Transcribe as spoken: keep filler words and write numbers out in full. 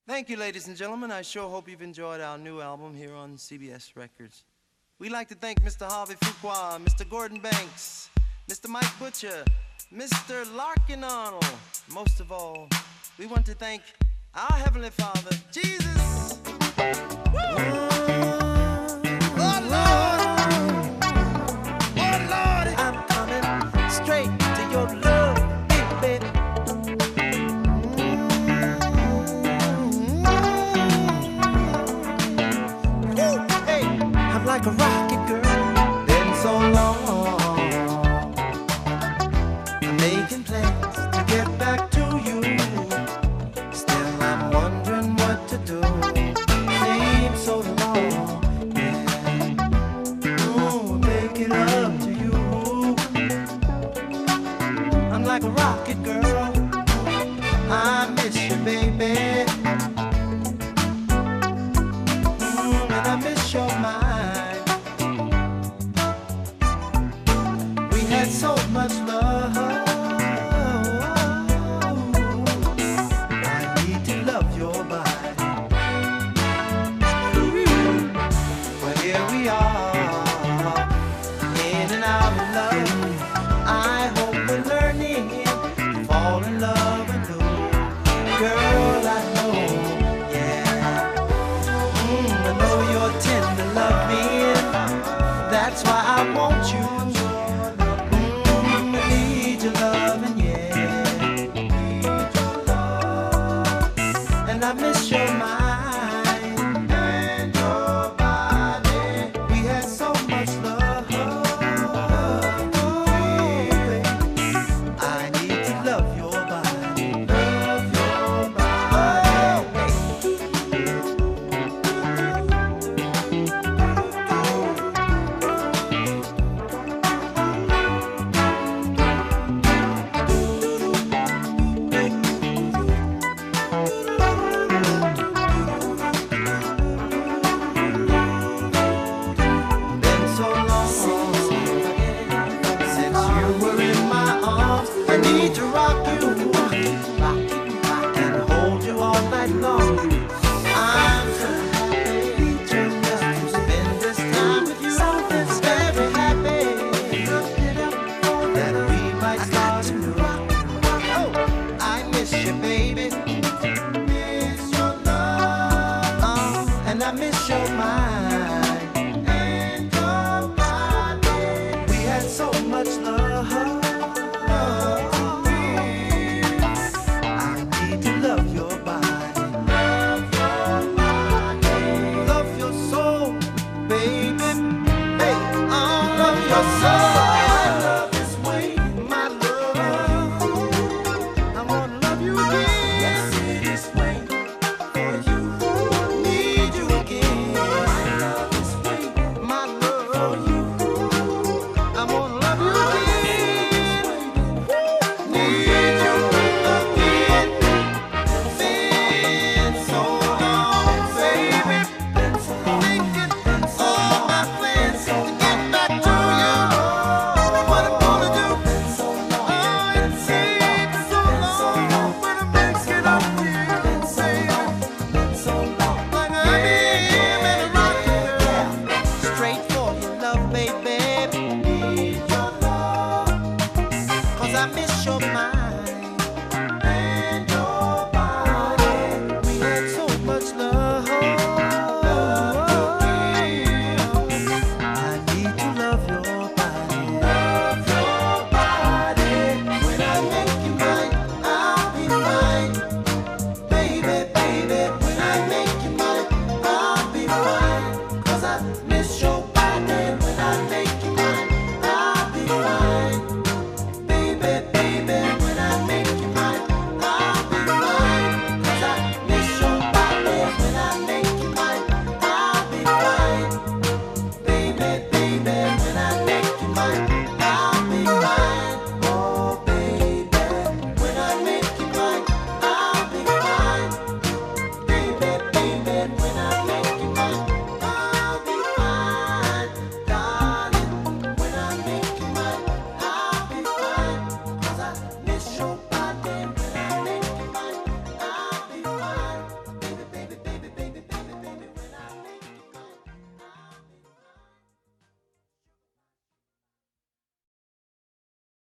Thank you, ladies and gentlemen. I sure hope you've enjoyed our new album here on C B S Records. We'd like to thank Mister Harvey Fuqua, Mister Gordon Banks, Mister Mike Butcher, Mister Larkin Arnold. Most of all, we want to thank our Heavenly Father, Jesus. Woo! Oh, Lord. Oh, Lord. I'm coming straight to your love, baby. I'm like a rocket girl, been so long. I'm making plans to get back to you. Still I'm wondering what to do. Seems so long, yeah. Ooh, make it up to you. I'm like a rocket girl, I miss you, baby. Mm, and I miss your mind. So much love. I need to love your body. Ooh. Well, here we are, in and out of love. I hope we're learning to fall in love anew. Girl, I know, yeah. Mm, I know you're tender loving. That's why I want you. I miss your mind and your body. We had so much love. I need to love your body. Love your body. To rock you and hold you all night long. I'm so happy just to spend this time with you. Something's very happy that we might start anew. Oh, I miss you, baby. Miss your love, oh, and I miss your mind.